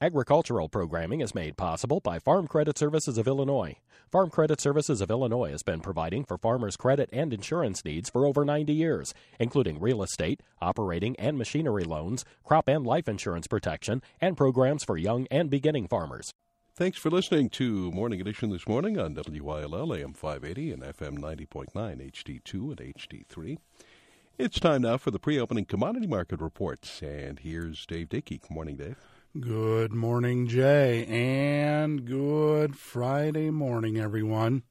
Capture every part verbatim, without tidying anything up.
Agricultural programming is made possible by Farm Credit Services of Illinois. Farm Credit Services of Illinois has been providing for farmers' credit and insurance needs for over ninety years, including real estate, operating and machinery loans, crop and life insurance protection, and programs for young and beginning farmers. Thanks for listening to Morning Edition this morning on W I L L, A M five eighty and F M ninety point nine, H D two and H D three. It's time now for the pre-opening commodity market reports, and here's Dave Dickey. Good morning, Dave. Good morning, Jay, and good Friday morning, everyone.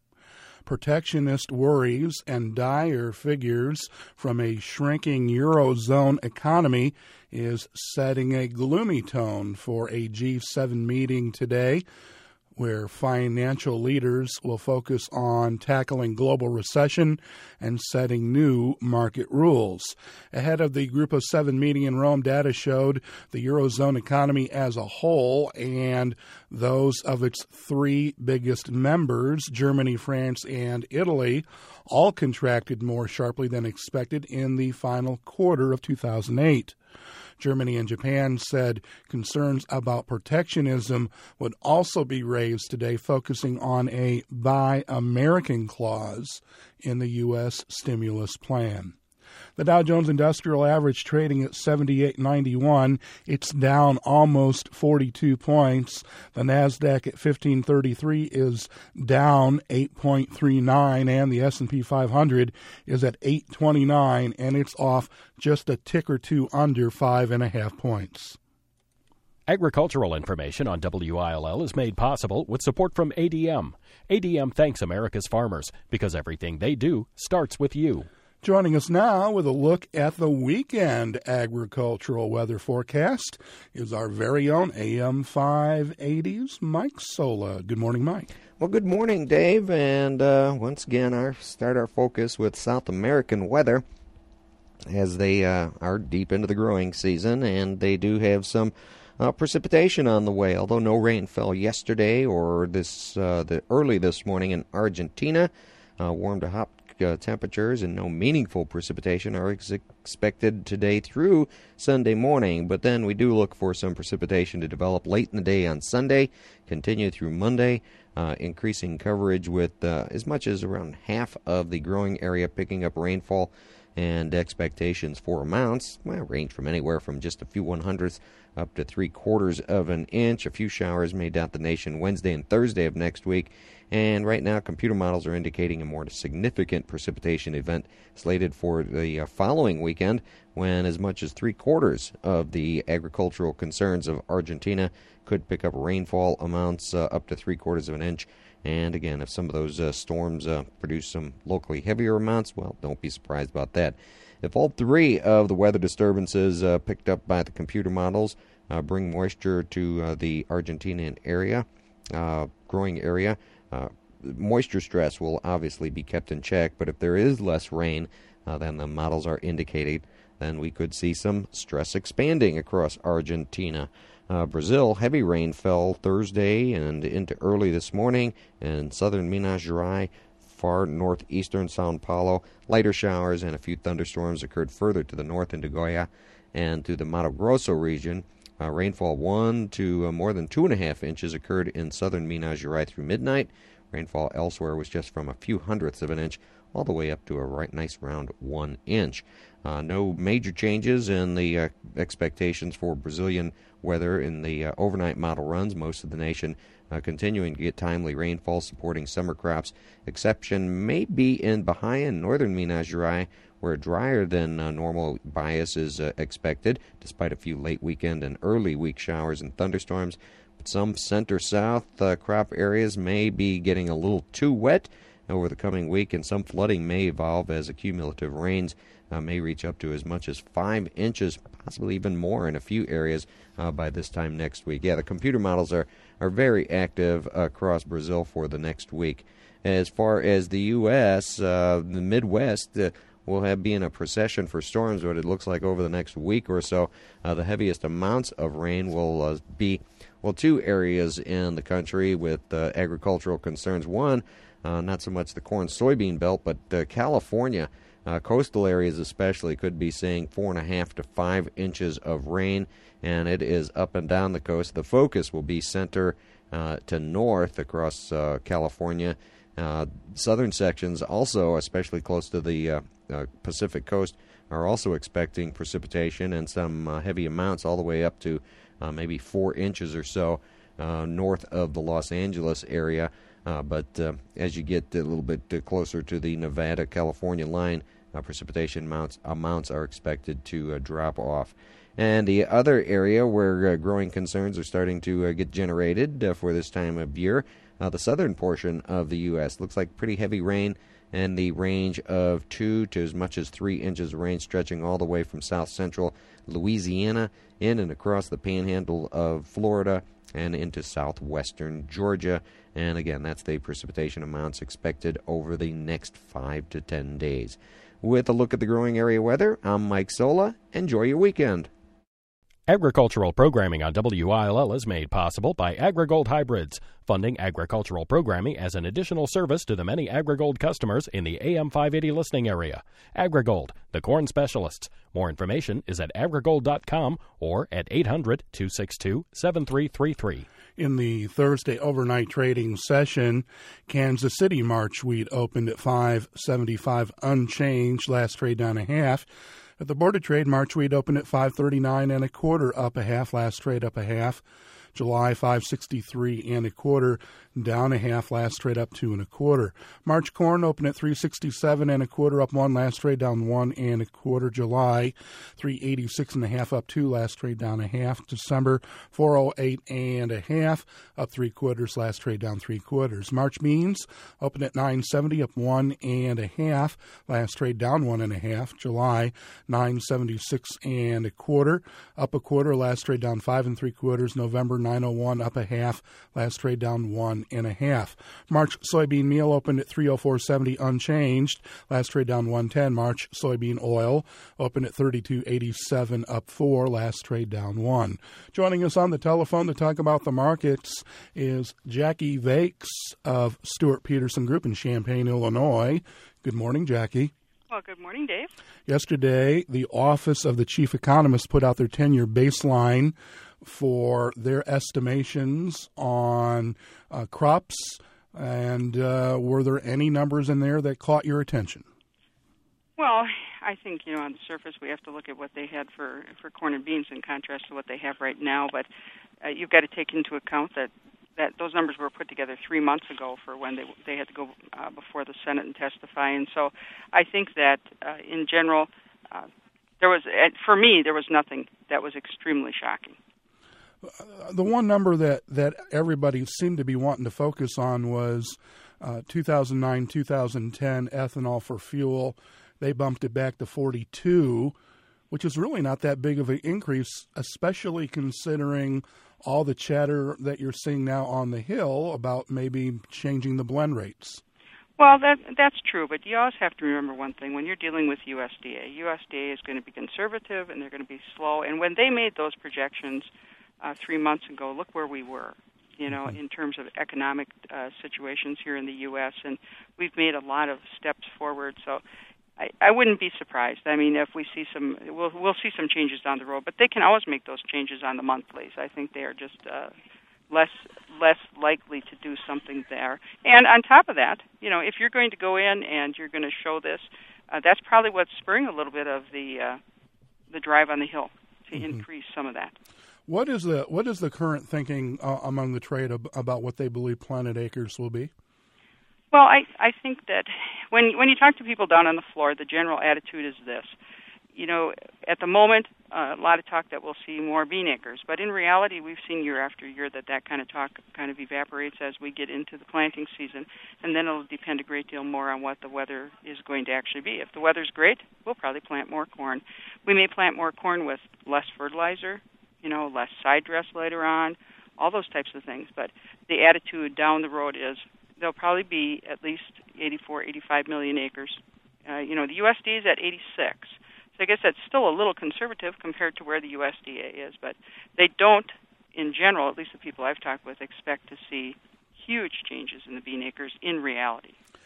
Protectionist worries and dire figures from a shrinking Eurozone economy is setting a gloomy tone for a G seven meeting today, where financial leaders will focus on tackling global recession and setting new market rules. Ahead of the Group of Seven meeting in Rome, data showed the Eurozone economy as a whole and those of its three biggest members, Germany, France, and Italy, all contracted more sharply than expected in the final quarter of two thousand eight. Germany and Japan said concerns about protectionism would also be raised today, focusing on a Buy American clause in the U S stimulus plan. The Dow Jones Industrial Average trading at seventy-eight ninety-one. It's down almost forty-two points. The NASDAQ at fifteen thirty-three is down eight point three nine, and the S and P five hundred is at eight twenty-nine, and it's off just a tick or two under five and a half points. Agricultural information on W I L L is made possible with support from A D M. A D M thanks America's farmers because everything they do starts with you. Joining us now with a look at the weekend agricultural weather forecast is our very own A M five eighty's Mike Sola. Good morning, Mike. Well, good morning, Dave. And uh, once again, our start our focus with South American weather as they uh, are deep into the growing season, and they do have some uh, precipitation on the way. Although no rain fell yesterday or this uh, the early this morning in Argentina, uh, warm to hot Uh, temperatures and no meaningful precipitation are ex- expected today through Sunday morning. But then we do look for some precipitation to develop late in the day on Sunday, continue through Monday, uh, increasing coverage with uh, as much as around half of the growing area picking up rainfall, and expectations for amounts well, range from anywhere from just a few one hundredths up to three quarters of an inch. A few showers may dot the nation Wednesday and Thursday of next week. And right now, computer models are indicating a more significant precipitation event slated for the uh, following weekend, when as much as three quarters of the agricultural concerns of Argentina could pick up rainfall amounts uh, up to three quarters of an inch. And again, if some of those uh, storms uh, produce some locally heavier amounts, well, don't be surprised about that. If all three of the weather disturbances uh, picked up by the computer models uh, bring moisture to uh, the Argentinian area, uh, growing area, uh, moisture stress will obviously be kept in check. But if there is less rain uh, than the models are indicating, then we could see some stress expanding across Argentina. Uh, Brazil, heavy rain fell Thursday and into early this morning in southern Minas Gerais, far northeastern Sao Paulo. Lighter showers and a few thunderstorms occurred further to the north into Goiás and to the Mato Grosso region. Uh, rainfall one to uh, more than two and a half inches occurred in southern Minas Gerais through midnight. Rainfall elsewhere was just from a few hundredths of an inch all the way up to a right nice round one inch. Uh, no major changes in the uh, expectations for Brazilian weather in the uh, overnight model runs. Most of the nation uh, continuing to get timely rainfall supporting summer crops. Exception may be in Bahia and northern Minas Gerais, where drier than uh, normal bias is uh, expected, despite a few late weekend and early week showers and thunderstorms. But some center-south uh, crop areas may be getting a little too wet over the coming week, and some flooding may evolve as accumulative rains uh, may reach up to as much as five inches, possibly even more in a few areas uh, by this time next week. Yeah, the computer models are, are very active across Brazil for the next week. As far as the U S, uh, the Midwest uh, will have be in a procession for storms, what it looks like over the next week or so. Uh, the heaviest amounts of rain will uh, be, well, two areas in the country with uh, agricultural concerns. One, Uh, not so much the corn-soybean belt, but uh, California Uh, coastal areas especially could be seeing four and a half to five inches of rain, and it is up and down the coast. The focus will be center uh, to north across uh, California. Uh, southern sections also, especially close to the uh, uh, Pacific coast, are also expecting precipitation and some uh, heavy amounts all the way up to uh, maybe four inches or so uh, north of the Los Angeles area. Uh, but uh, as you get a little bit uh, closer to the Nevada-California line, uh, precipitation amounts, amounts are expected to uh, drop off. And the other area where uh, growing concerns are starting to uh, get generated uh, for this time of year, uh, the southern portion of the U S Looks like pretty heavy rain, and the range of two to as much as three inches of rain stretching all the way from south central Louisiana in and across the panhandle of Florida and into southwestern Georgia. And again, that's the precipitation amounts expected over the next five to ten days. With a look at the growing area weather, I'm Mike Sola. Enjoy your weekend. Agricultural programming on W I L L is made possible by AgriGold Hybrids, funding agricultural programming as an additional service to the many AgriGold customers in the A M five eighty listening area. AgriGold, the corn specialists. More information is at agrigold dot com or at eight hundred, two six two, seven three three three. In the Thursday overnight trading session, Kansas City March wheat opened at five seventy-five unchanged, last trade down a half. At the Board of Trade, March wheat opened at five thirty-nine and a quarter, up a half, last trade up a half. July five sixty-three and a quarter, down a half, last trade up two and a quarter. March corn opened at three sixty-seven and a quarter, up one, last trade down one and a quarter. July three eighty-six and a half, up two, last trade down a half. December four oh eight and a half, up three quarters, last trade down three quarters. March beans opened at nine seventy, up one and a half, last trade down one and a half. July nine seventy-six and a quarter, up a quarter, last trade down five and three quarters. November nine oh one, up a half, last trade down one and a half. March soybean meal opened at three oh four seventy unchanged, last trade down one ten. March soybean oil opened at thirty-two eighty-seven, up four, last trade down one. Joining us on the telephone to talk about the markets is Jackie Vakes of Stewart Peterson Group in Champaign, Illinois. Good morning, Jackie. Well, good morning, Dave. Yesterday, the Office of the Chief Economist put out their ten-year baseline for their estimations on uh, crops, and uh, were there any numbers in there that caught your attention? Well, I think, you know, on the surface we have to look at what they had for, for corn and beans in contrast to what they have right now, but uh, you've got to take into account that, that those numbers were put together three months ago for when they they had to go uh, before the Senate and testify, and so I think that uh, in general, uh, there was, for me, there was nothing that was extremely shocking. The one number that, that everybody seemed to be wanting to focus on was uh, two thousand nine, two thousand ten ethanol for fuel. They bumped it back to forty-two, which is really not that big of an increase, especially considering all the chatter that you're seeing now on the Hill about maybe changing the blend rates. Well, that that's true, but you always have to remember one thing. When you're dealing with U S D A, U S D A is going to be conservative and they're going to be slow. And when they made those projections uh, three months ago, look where we were, you know, mm-hmm. in terms of economic uh, situations here in the U S, and we've made a lot of steps forward. So I, I wouldn't be surprised. I mean, if we see some, we'll we'll see some changes down the road, but they can always make those changes on the monthlies. I think they are just uh, less less likely to do something there. And on top of that, you know, if you're going to go in and you're going to show this, uh, that's probably what's spurring a little bit of the uh, the drive on the Hill to mm-hmm. increase some of that. What is the what is the current thinking uh, among the trade ab- about what they believe planted acres will be? Well, I, I think that when when you talk to people down on the floor, the general attitude is this. You know, at the moment, uh, a lot of talk that we'll see more bean acres. But in reality, we've seen year after year that that kind of talk kind of evaporates as we get into the planting season. And then it'll depend a great deal more on what the weather is going to actually be. If the weather's great, we'll probably plant more corn. We may plant more corn with less fertilizer, you know, less side dress later on, all those types of things. But the attitude down the road is there'll probably be at least eighty-four, eighty-five million acres. Uh, you know, the U S D A is at eighty-six. So I guess that's still a little conservative compared to where the U S D A is. But they don't, in general, at least the people I've talked with, expect to see huge changes in the bean acres in reality.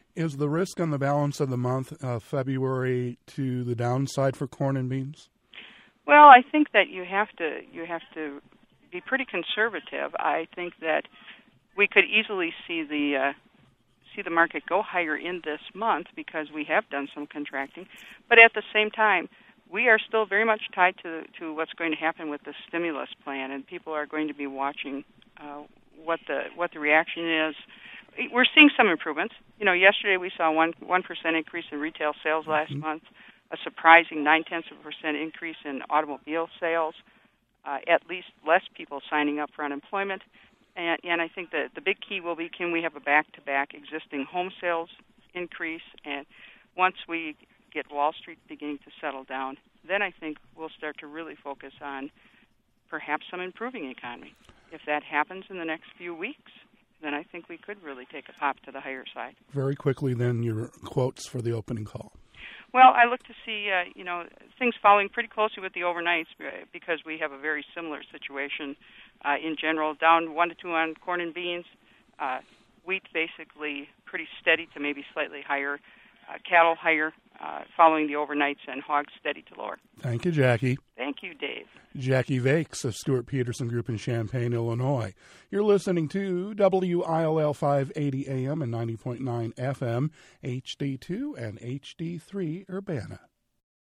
Is the risk on the balance of the month, uh, February, to the downside for corn and beans? Well, I think that you have to you have to be pretty conservative. I think that we could easily see the uh, see the market go higher in this month because we have done some contracting. But at the same time, we are still very much tied to to what's going to happen with the stimulus plan, and people are going to be watching uh, what the what the reaction is. We're seeing some improvements. You know, yesterday we saw one one percent increase in retail sales last mm-hmm. month, a surprising nine tenths of a percent increase in automobile sales, uh, at least less people signing up for unemployment. And, and I think that the big key will be, can we have a back-to-back existing home sales increase? And once we get Wall Street beginning to settle down, then I think we'll start to really focus on perhaps some improving economy. If that happens in the next few weeks, then I think we could really take a pop to the higher side. Very quickly, then, your quotes for the opening call. Well, I look to see, uh, you know, things following pretty closely with the overnights because we have a very similar situation uh, in general, down one to two on corn and beans, uh, wheat basically pretty steady to maybe slightly higher, uh, cattle higher uh, following the overnights, and hogs steady to lower. Thank you, Jackie. Thank you, Dave. Jackie Vakes of Stuart Peterson Group in Champaign, Illinois. You're listening to W I L L five eighty A M and ninety point nine F M, H D two and H D three Urbana.